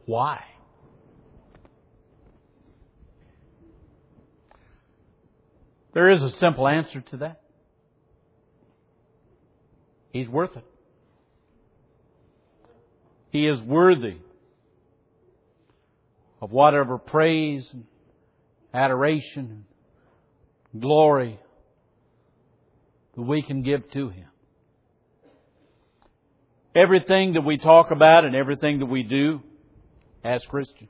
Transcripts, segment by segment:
Why? There is a simple answer to that. He's worth it. He is worthy of whatever praise and adoration and glory that we can give to Him. Everything that we talk about and everything that we do as Christians,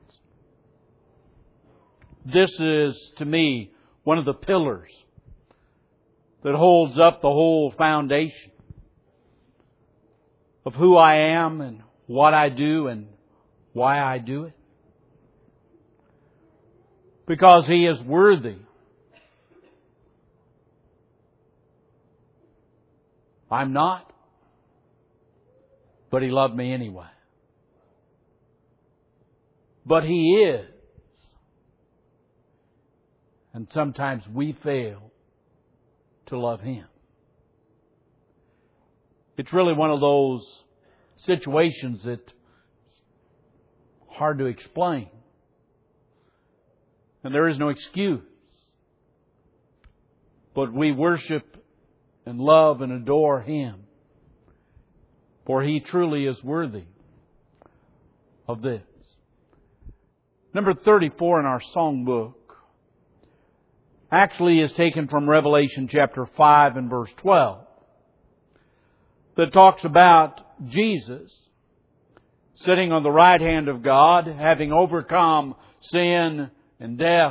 this is, to me, one of the pillars that holds up the whole foundation of who I am and what I do and why I do it. Because He is worthy. I'm not, but He loved me anyway. But He is. And sometimes we fail to love Him. It's really one of those situations that's hard to explain. And there is no excuse. But we worship and love and adore Him. For He truly is worthy of this. Number 34 in our songbook actually is taken from Revelation chapter 5 and verse 12. That talks about Jesus sitting on the right hand of God, having overcome sin and death.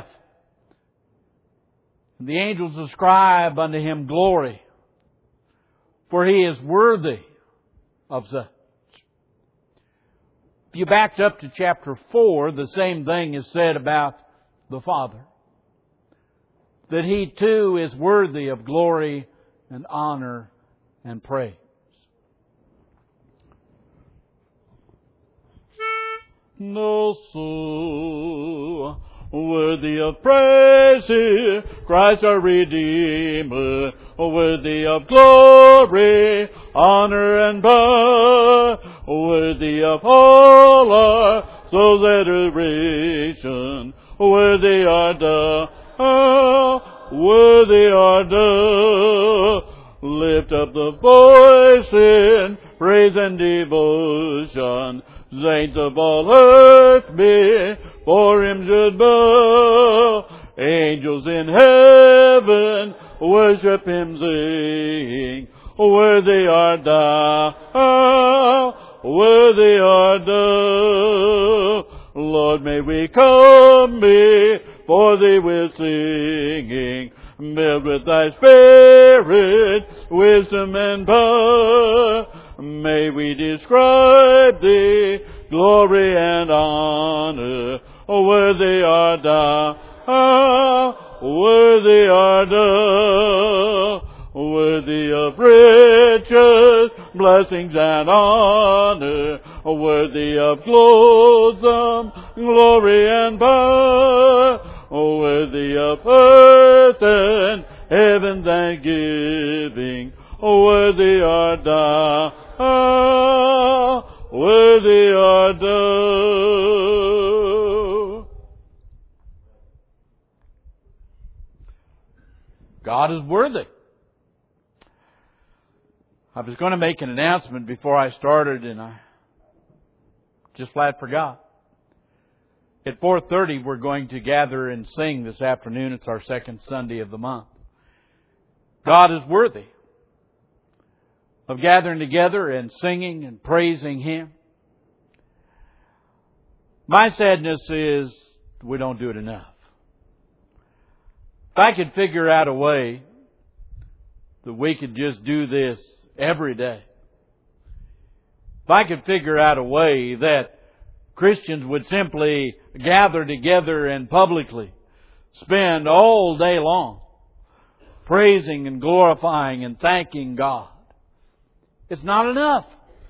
And the angels ascribe unto Him glory, for He is worthy of such. If you backed up to chapter 4, the same thing is said about the Father. That He too is worthy of glory and honor and praise. No soul worthy of praise, Christ our Redeemer, worthy of glory, honor and power, worthy of all our soul's adoration, worthy art thou, worthy art thou. Lift up the voice in praise and devotion. Saints of all earth before Him should bow. Angels in heaven worship Him, sing, worthy art thou, worthy art thou. Lord, may we come before Thee with singing, filled with Thy Spirit, wisdom and power. May we describe Thee, glory and honor. Worthy art thou, worthy art thou. Worthy of riches, blessings and honor. Worthy of clothesome, glory and power. Worthy of earth and heaven thanksgiving. Worthy art thou, worthy art thou. God is worthy. I was going to make an announcement before I started and I just flat forgot. At 4:30 we're going to gather and sing this afternoon. It's our second Sunday of the month. God is worthy of gathering together and singing and praising Him. My sadness is we don't do it enough. If I could figure out a way that we could just do this every day. If I could figure out a way that Christians would simply gather together and publicly spend all day long praising and glorifying and thanking God. It's not enough.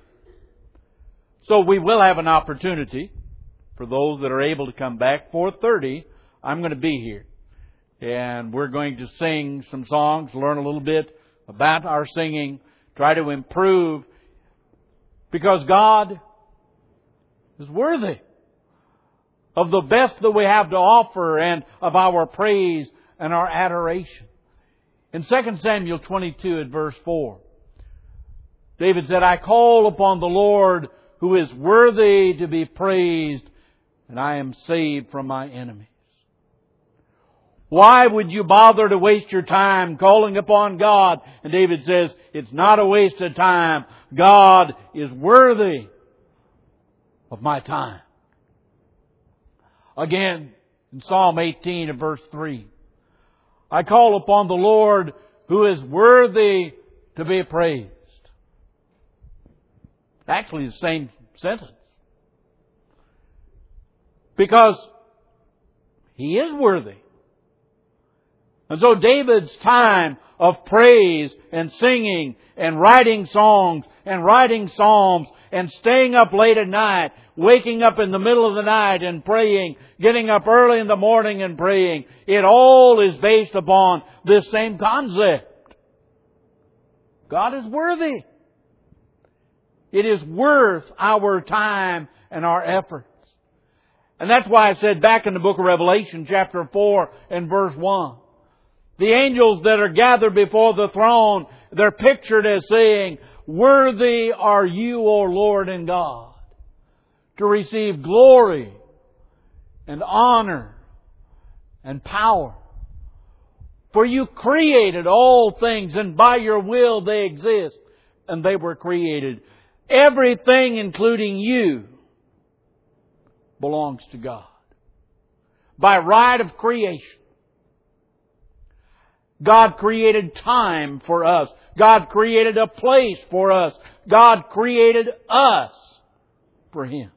So we will have an opportunity for those that are able to come back. 4:30, I'm going to be here. And we're going to sing some songs, learn a little bit about our singing, try to improve, because God is worthy of the best that we have to offer and of our praise and our adoration. In 2 Samuel 22 at verse 4, David said, I call upon the Lord who is worthy to be praised, and I am saved from my enemies. Why would you bother to waste your time calling upon God? And David says, it's not a waste of time. God is worthy of my time. Again, in Psalm 18 and verse 3, I call upon the Lord who is worthy to be praised. Actually, the same sentence. Because He is worthy. And so David's time of praise and singing and writing songs and writing psalms and staying up late at night, waking up in the middle of the night and praying, getting up early in the morning and praying, it all is based upon this same concept. God is worthy. It is worth our time and our efforts. And that's why I said back in the book of Revelation, chapter 4 and verse 1, the angels that are gathered before the throne, they're pictured as saying, worthy are you, O Lord and God, to receive glory and honor and power. For you created all things, and by your will they exist, and they were created. Everything, including you, belongs to God. By right of creation. God created time for us. God created a place for us. God created us for Him.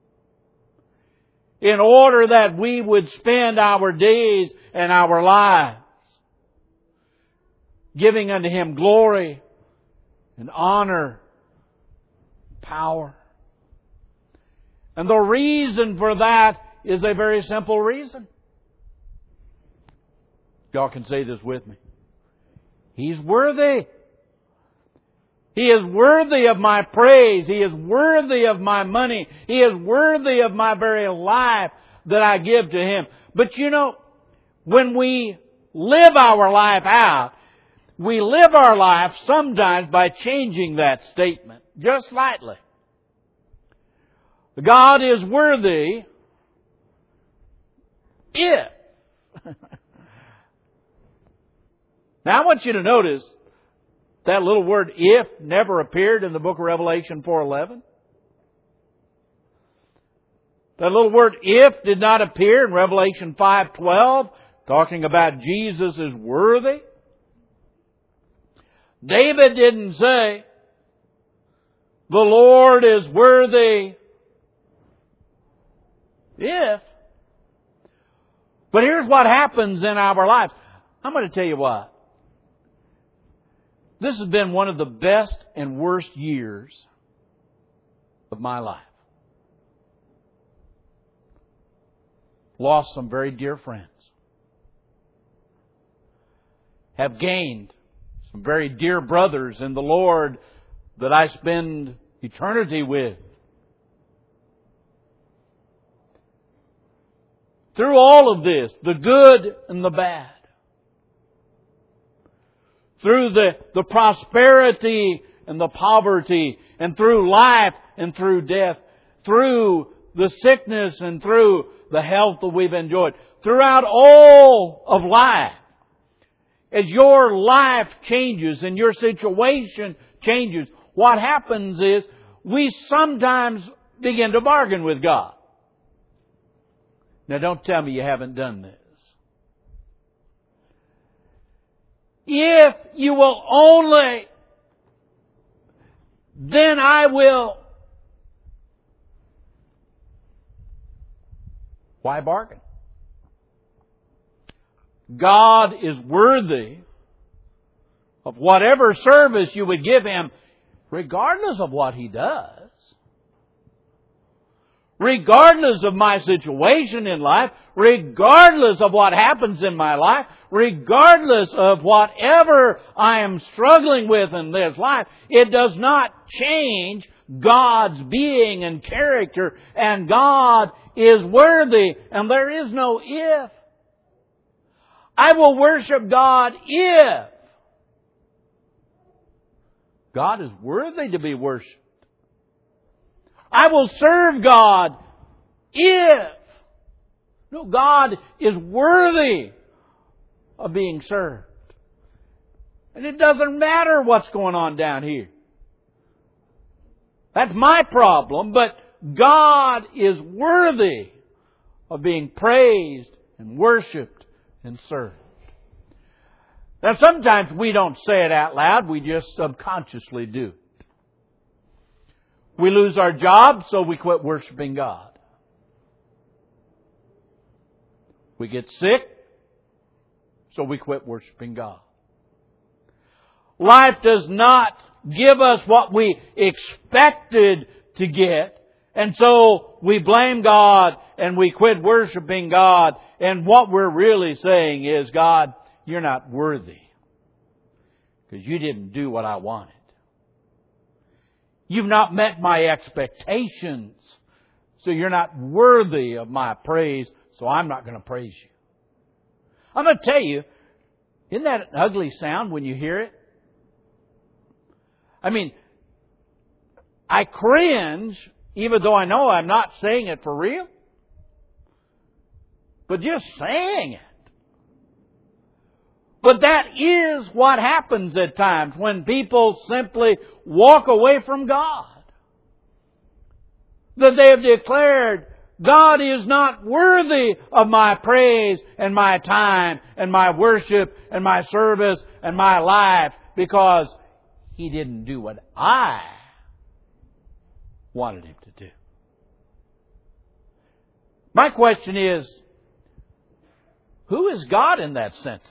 In order that we would spend our days and our lives giving unto Him glory and honor, power. And the reason for that is a very simple reason. Y'all can say this with me. He's worthy. He is worthy of my praise. He is worthy of my money. He is worthy of my very life that I give to Him. But you know, when we live our life out, we live our life sometimes by changing that statement just slightly. God is worthy if. Now I want you to notice that little word if never appeared in the book of Revelation 4:11. That little word if did not appear in Revelation 5:12, talking about Jesus is worthy. David didn't say, the Lord is worthy if. But here's what happens in our lives. I'm going to tell you what. This has been one of the best and worst years of my life. Lost some very dear friends. Have gained some very dear brothers in the Lord that I spend eternity with. Through all of this, the good and the bad, through the prosperity and the poverty, and through life and through death, through the sickness and through the health that we've enjoyed, throughout all of life, as your life changes and your situation changes, what happens is we sometimes begin to bargain with God. Now don't tell me you haven't done this. If you will only, then I will. Why bargain? God is worthy of whatever service you would give Him, regardless of what He does. Regardless of my situation in life, regardless of what happens in my life, regardless of whatever I am struggling with in this life, it does not change God's being and character, and God is worthy, and there is no if. I will worship God if God is worthy to be worshipped. I will serve God if. No, God is worthy of being served. And it doesn't matter what's going on down here. That's my problem, but God is worthy of being praised and worshipped and served. Now sometimes we don't say it out loud, we just subconsciously do it. We lose our job, so we quit worshiping God. We get sick, so we quit worshiping God. Life does not give us what we expected to get, and so we blame God and we quit worshiping God. And what we're really saying is, God, you're not worthy because you didn't do what I wanted. You've not met my expectations, so you're not worthy of my praise, so I'm not going to praise you. I'm going to tell you, isn't that an ugly sound when you hear it? I mean, I cringe, even though I know I'm not saying it for real. But just saying it. But that is what happens at times when people simply walk away from God. That they have declared, God is not worthy of my praise and my time and my worship and my service and my life because He didn't do what I wanted Him to do. My question is, who is God in that sentence?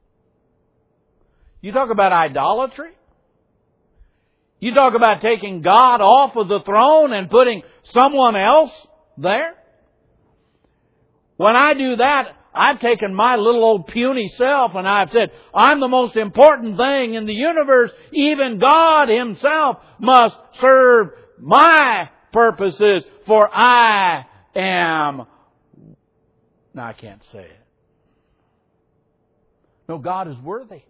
You talk about idolatry? You talk about taking God off of the throne and putting someone else there? When I do that, I've taken my little old puny self and I've said, I'm the most important thing in the universe. Even God Himself must serve my purposes, for I am... No, I can't say it. No, God is worthy.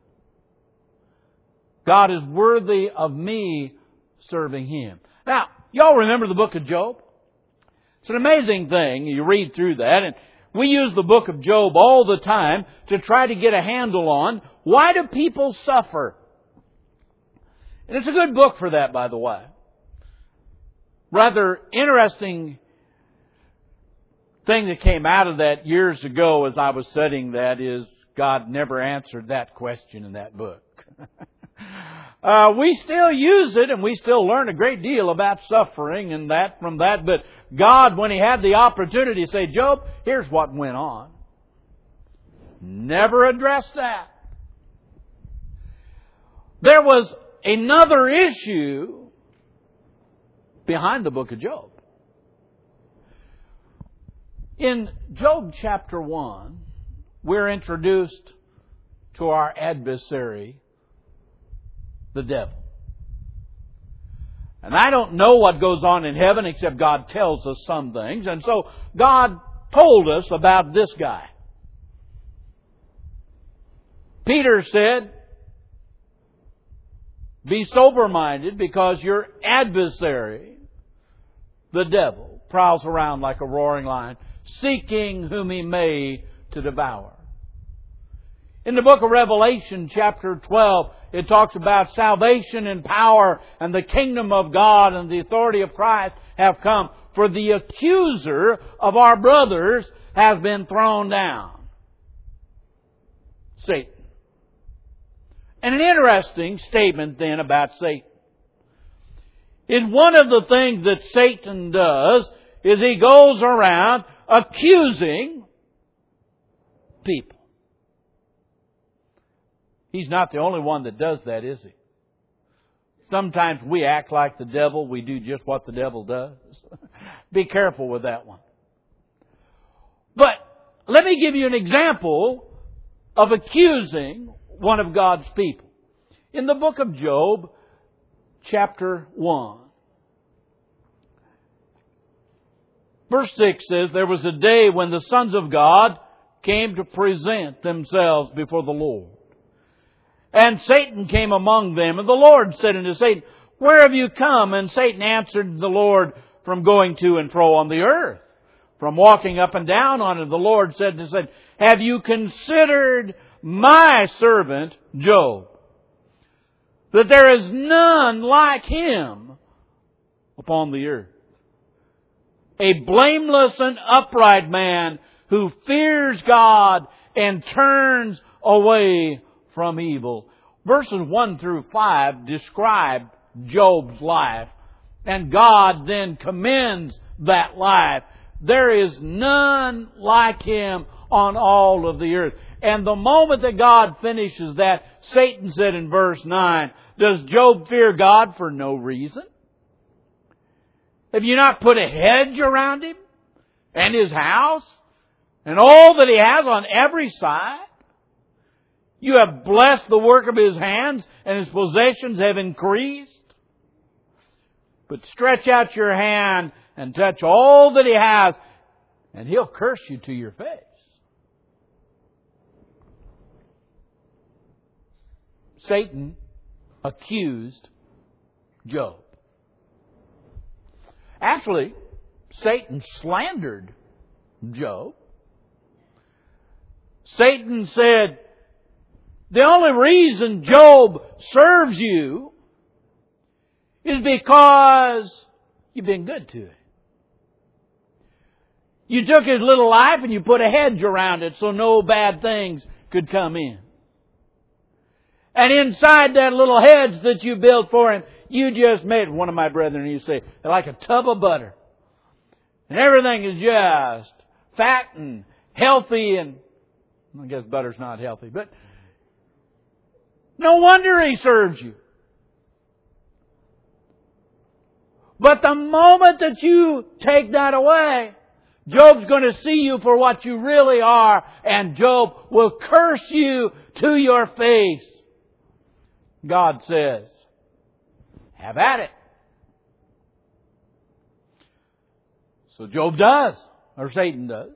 God is worthy of me serving Him. Now, y'all remember the book of Job? It's an amazing thing. You read through that, and we use the book of Job all the time to try to get a handle on why do people suffer. And it's a good book for that, by the way. Rather interesting thing that came out of that years ago as I was studying that is God never answered that question in that book. We still use it and we still learn a great deal about suffering and that from that. But God, when He had the opportunity to say, Job, here's what went on, never addressed that. There was another issue behind the book of Job. In Job chapter 1, we're introduced to our adversary, the devil. And I don't know what goes on in heaven except God tells us some things. And so God told us about this guy. Peter said, be sober-minded because your adversary, the devil, prowls around like a roaring lion, seeking whom he may to devour. In the book of Revelation, chapter 12, it talks about salvation and power and the kingdom of God and the authority of Christ have come. For the accuser of our brothers has been thrown down. Satan. And an interesting statement then about Satan. In one of the things that Satan does is he goes around accusing people. He's not the only one that does that, is he? Sometimes we act like the devil. We do just what the devil does. Be careful with that one. But let me give you an example of accusing one of God's people. In the book of Job, chapter 1. Verse 6 says, there was a day when the sons of God came to present themselves before the Lord. And Satan came among them, and the Lord said unto Satan, where have you come? And Satan answered the Lord, from going to and fro on the earth, from walking up and down on it. The Lord said to Satan, have you considered my servant Job, that there is none like him upon the earth, a blameless and upright man who fears God and turns away from evil. Verses 1 through 5 describe Job's life, and God then commends that life. There is none like him on all of the earth. And the moment that God finishes that, Satan said in verse 9, does Job fear God for no reason? Have you not put a hedge around him and his house and all that he has on every side? You have blessed the work of his hands, and his possessions have increased. But stretch out your hand and touch all that he has, and he'll curse you to your face. Satan accused Job. Actually, Satan slandered Job. Satan said, the only reason Job serves you is because you've been good to it. You took his little life and you put a hedge around it so no bad things could come in. And inside that little hedge that you built for him, you just made, one of my brethren used to say, like a tub of butter. And everything is just fat and healthy, and I guess butter's not healthy, but no wonder he serves you. But the moment that you take that away, Job's going to see you for what you really are, and Job will curse you to your face. God says, have at it. So Job does, or Satan does.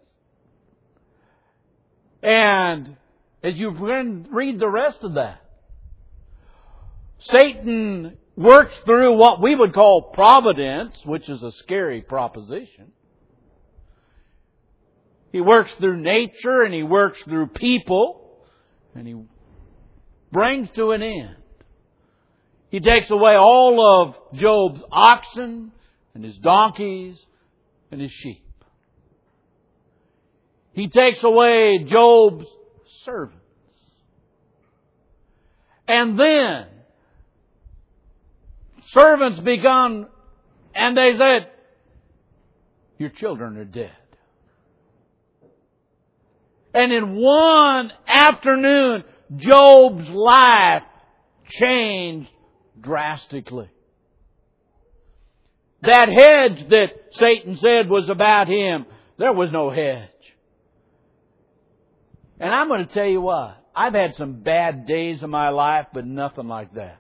And as you read the rest of that, Satan works through what we would call providence, which is a scary proposition. He works through nature and he works through people, and he brings to an end. He takes away all of Job's oxen and his donkeys and his sheep. He takes away Job's servants. And then servants begun, and they said, your children are dead. And in one afternoon, Job's life changed drastically. That hedge that Satan said was about him, there was no hedge. And I'm going to tell you what, I've had some bad days in my life, but nothing like that.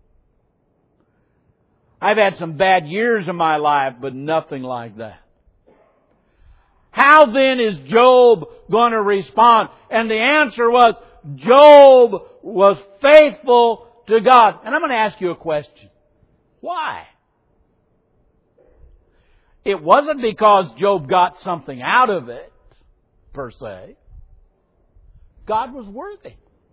I've had some bad years in my life, but nothing like that. How then is Job going to respond? And the answer was, Job was faithful to God. And I'm going to ask you a question. Why? It wasn't because Job got something out of it, per se. God was worthy.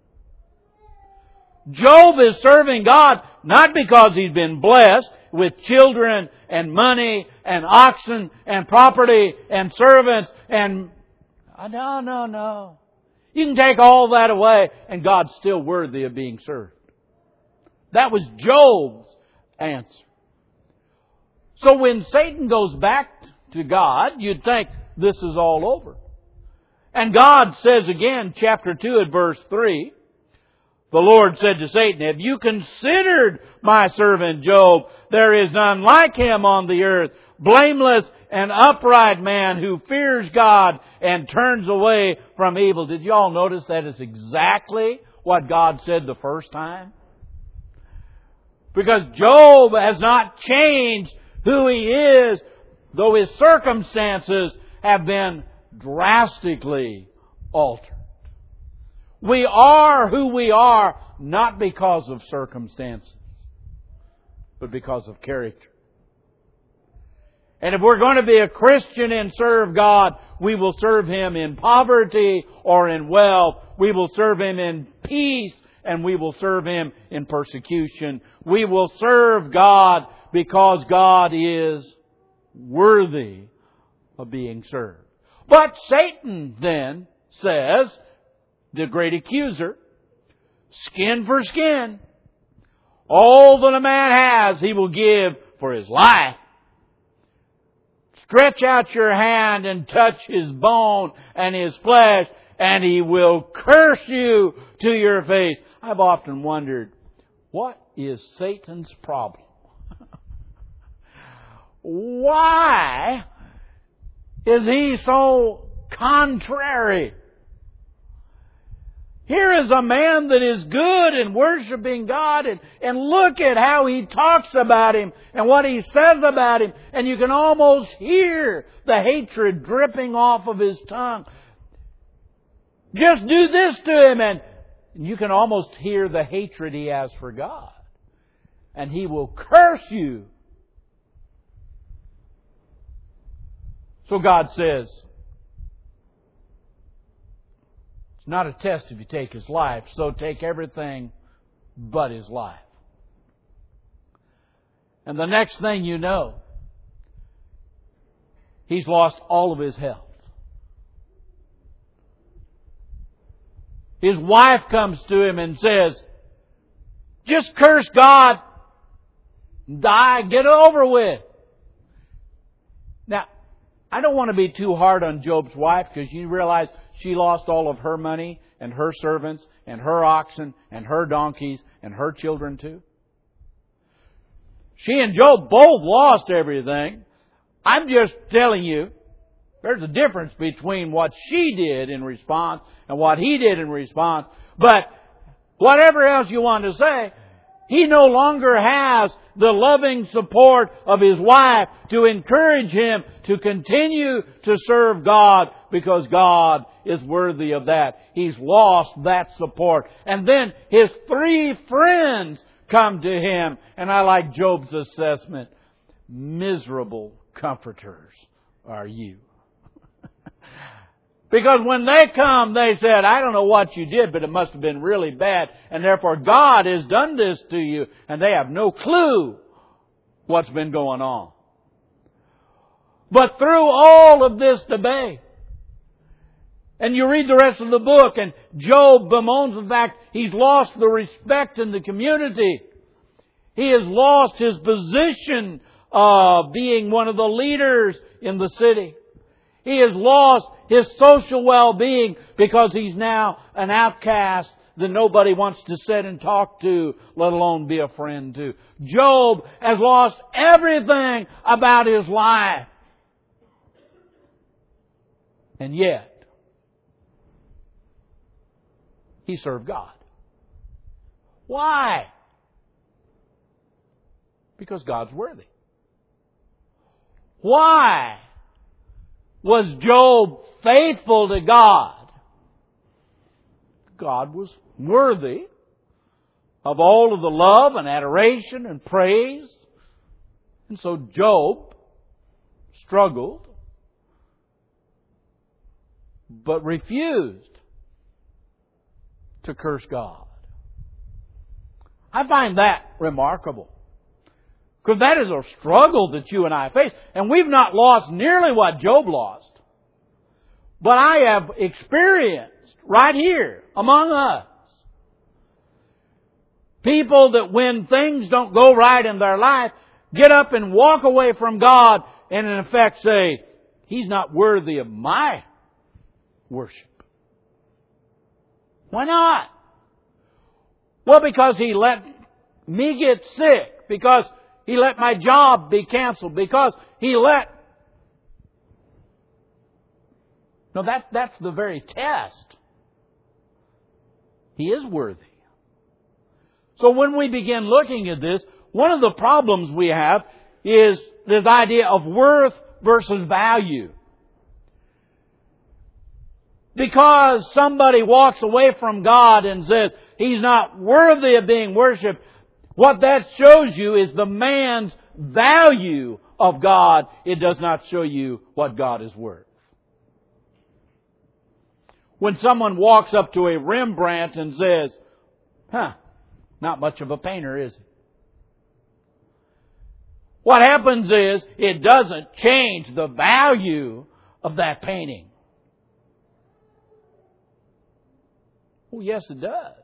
Job is serving God not because he's been blessed with children and money and oxen and property and servants and... No. You can take all that away and God's still worthy of being served. That was Job's answer. So when Satan goes back to God, you'd think this is all over. And God says again, chapter 2 at verse 3, the Lord said to Satan, have you considered my servant Job? There is none like him on the earth, blameless and upright man who fears God and turns away from evil. Did you all notice that is exactly what God said the first time? Because Job has not changed who he is, though his circumstances have been drastically altered. We are who we are not because of circumstances, but because of character. And if we're going to be a Christian and serve God, we will serve Him in poverty or in wealth. We will serve Him in peace and we will serve Him in persecution. We will serve God because God is worthy of being served. But Satan then says, the great accuser, skin for skin. All that a man has, he will give for his life. Stretch out your hand and touch his bone and his flesh, and he will curse you to your face. I've often wondered, what is Satan's problem? Why is he so contrary? Here is a man that is good in worshiping God, and look at how he talks about Him and what he says about Him, and you can almost hear the hatred dripping off of his tongue. Just do this to him, and you can almost hear the hatred he has for God. And he will curse you. So God says, it's not a test if you take his life, so take everything but his life. And the next thing you know, he's lost all of his health. His wife comes to him and says, just curse God, die, get it over with. Now, I don't want to be too hard on Job's wife, because you realize she lost all of her money and her servants and her oxen and her donkeys and her children too. She and Job both lost everything. I'm just telling you, there's a difference between what she did in response and what he did in response. But whatever else you want to say, he no longer has the loving support of his wife to encourage him to continue to serve God, because God is worthy of that. He's lost that support. And then his 3 friends come to him, and I like Job's assessment. Miserable comforters are you. Because when they come, they said, I don't know what you did, but it must have been really bad. And therefore God has done this to you. And they have no clue what's been going on. But through all of this debate, and you read the rest of the book, and Job bemoans the fact he's lost the respect in the community. He has lost his position of being one of the leaders in the city. He has lost his social well-being because he's now an outcast that nobody wants to sit and talk to, let alone be a friend to. Job has lost everything about his life. And yet, he served God. Why? Because God's worthy. Why was Job faithful to God? God was worthy of all of the love and adoration and praise. And so Job struggled, but refused to curse God. I find that remarkable. Because that is a struggle that you and I face. And we've not lost nearly what Job lost. But I have experienced right here among us people that when things don't go right in their life, get up and walk away from God and in effect say, He's not worthy of my worship. Why not? Well, because He let me get sick. Because He let my job be canceled. Because He let... No, that's the very test. He is worthy. So when we begin looking at this, one of the problems we have is this idea of worth versus value. Because somebody walks away from God and says he's not worthy of being worshipped, what that shows you is the man's value of God. It does not show you what God is worth. When someone walks up to a Rembrandt and says, not much of a painter, is he? What happens is, it doesn't change the value of that painting. Oh, yes, it does.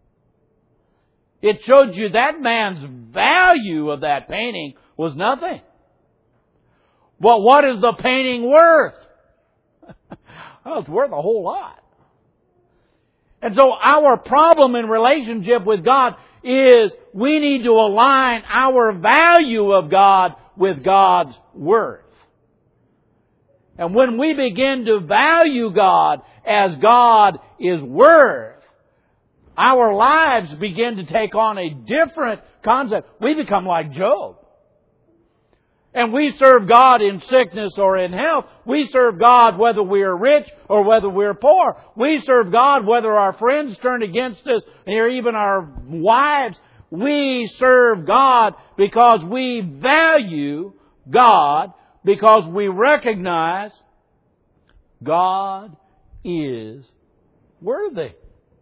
It showed you that man's value of that painting was nothing. But what is the painting worth? Well, it's worth a whole lot. And so our problem in relationship with God is we need to align our value of God with God's worth. And when we begin to value God as God is worth, our lives begin to take on a different concept. We become like Job. And we serve God in sickness or in health. We serve God whether we are rich or whether we're poor. We serve God whether our friends turn against us or even our wives. We serve God because we value God, because we recognize God is worthy.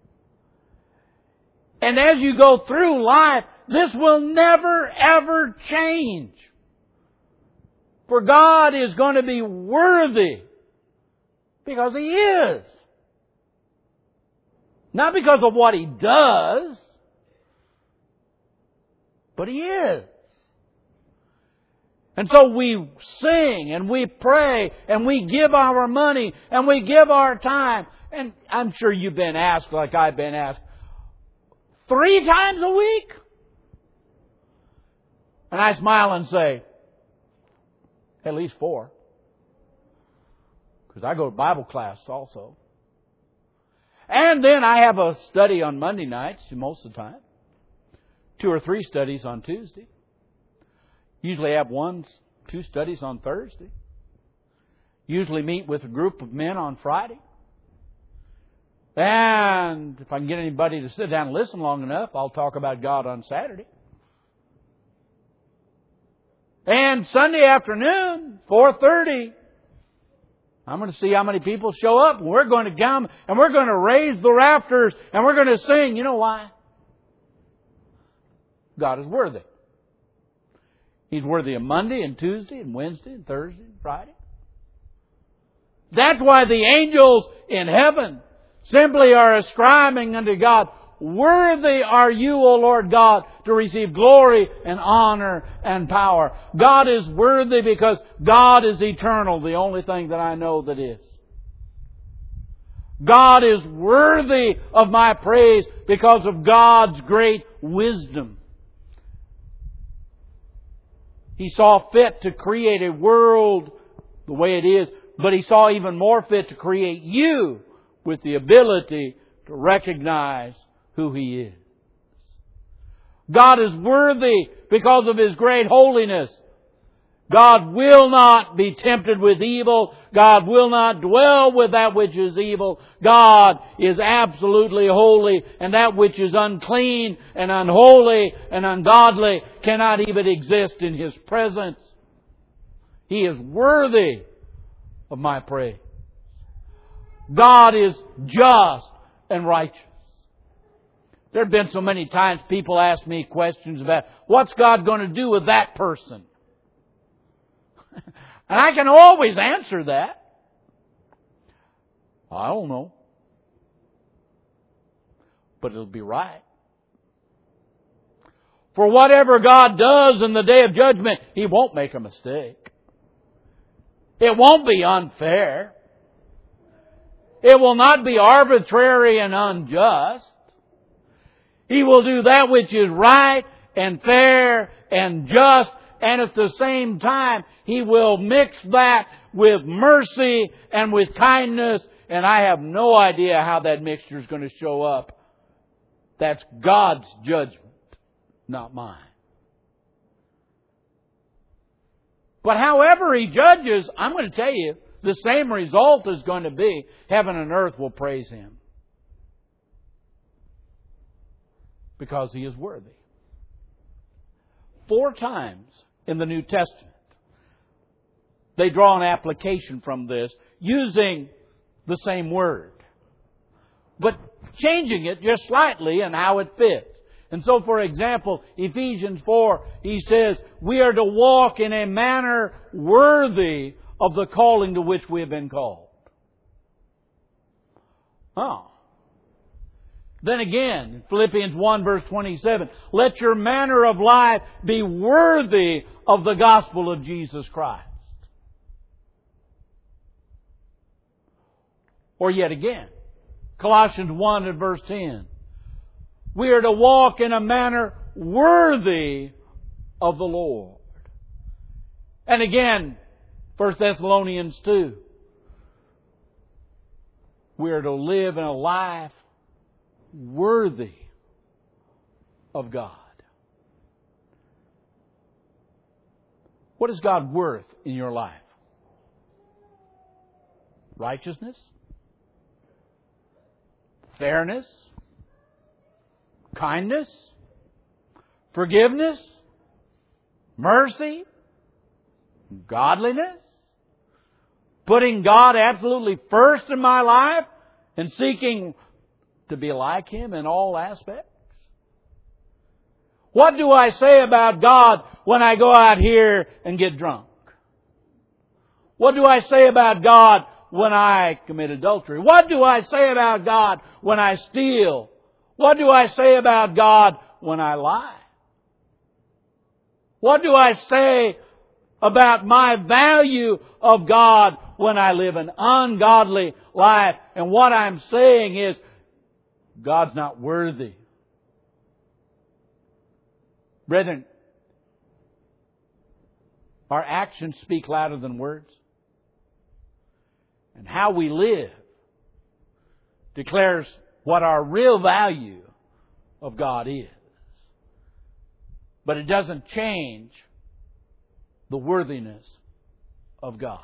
And as you go through life, this will never ever change. For God is going to be worthy because He is. Not because of what He does, but He is. And so we sing and we pray and we give our money and we give our time. And I'm sure you've been asked, like I've been asked, 3 times a week? And I smile and say, at least 4. Because I go to Bible class also. And then I have a study on Monday nights most of the time. 2 or 3 studies on Tuesday. Usually have 1, 2 studies on Thursday. Usually meet with a group of men on Friday. And if I can get anybody to sit down and listen long enough, I'll talk about God on Saturday. And Sunday afternoon, 4:30, I'm going to see how many people show up. And we're going to come and we're going to raise the rafters and we're going to sing. You know why? God is worthy. He's worthy of Monday and Tuesday and Wednesday and Thursday and Friday. That's why the angels in heaven simply are ascribing unto God, worthy are you, O Lord God, to receive glory and honor and power. God is worthy because God is eternal, the only thing that I know that is. God is worthy of my praise because of God's great wisdom. He saw fit to create a world the way it is, but He saw even more fit to create you with the ability to recognize who He is. God is worthy because of His great holiness. God will not be tempted with evil. God will not dwell with that which is evil. God is absolutely holy, and that which is unclean and unholy and ungodly cannot even exist in His presence. He is worthy of my praise. God is just and righteous. There have been so many times people ask me questions about what's God going to do with that person? And I can always answer that. I don't know. But it'll be right. For whatever God does in the day of judgment, He won't make a mistake. It won't be unfair. It will not be arbitrary and unjust. He will do that which is right and fair and just, and at the same time, He will mix that with mercy and with kindness, and I have no idea how that mixture is going to show up. That's God's judgment, not mine. But however He judges, I'm going to tell you, the same result is going to be heaven and earth will praise Him. Because He is worthy. 4 times in the New Testament, they draw an application from this using the same word, but changing it just slightly and how it fits. And so, for example, Ephesians 4, he says, we are to walk in a manner worthy of the calling to which we have been called. Oh. Then again, Philippians 1 verse 27, let your manner of life be worthy of the gospel of Jesus Christ. Or yet again, Colossians 1 and verse 10, we are to walk in a manner worthy of the Lord. And again, 1 Thessalonians 2, we are to live in a life worthy of God. What is God worth in your life? Righteousness? Fairness? Kindness? Forgiveness? Mercy? Godliness? Putting God absolutely first in my life and seeking to be like Him in all aspects? What do I say about God when I go out here and get drunk? What do I say about God when I commit adultery? What do I say about God when I steal? What do I say about God when I lie? What do I say about my value of God when I live an ungodly life? And what I'm saying is, God's not worthy. Brethren, our actions speak louder than words. And how we live declares what our real value of God is. But it doesn't change the worthiness of God.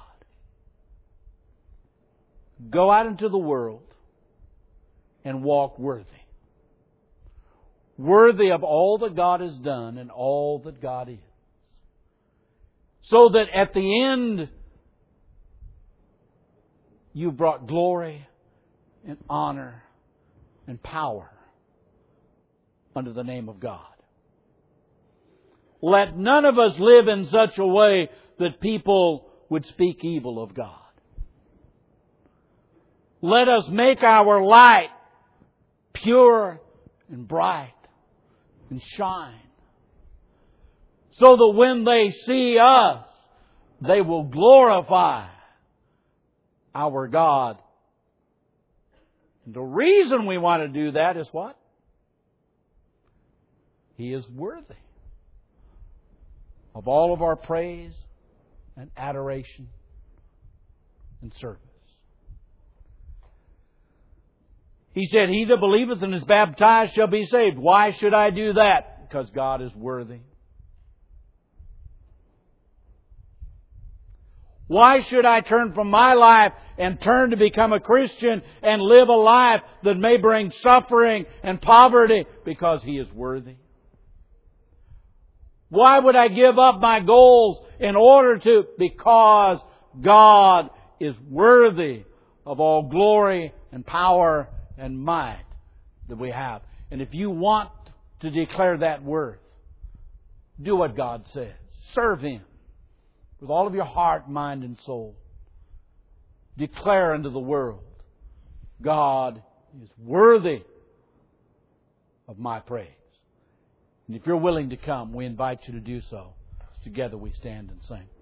Go out into the world and walk worthy. Worthy of all that God has done and all that God is. So that at the end, you brought glory and honor and power under the name of God. Let none of us live in such a way that people would speak evil of God. Let us make our light pure and bright and shine, so that when they see us, they will glorify our God. And the reason we want to do that is what? He is worthy of all of our praise and adoration and service. He said, he that believeth and is baptized shall be saved. Why should I do that? Because God is worthy. Why should I turn from my life and turn to become a Christian and live a life that may bring suffering and poverty? Because He is worthy. Why would I give up my goals in order to? Because God is worthy of all glory and power and might that we have. And if you want to declare that worth, do what God says. Serve Him with all of your heart, mind, and soul. Declare unto the world, God is worthy of my praise. And if you're willing to come, we invite you to do so. Together we stand and sing.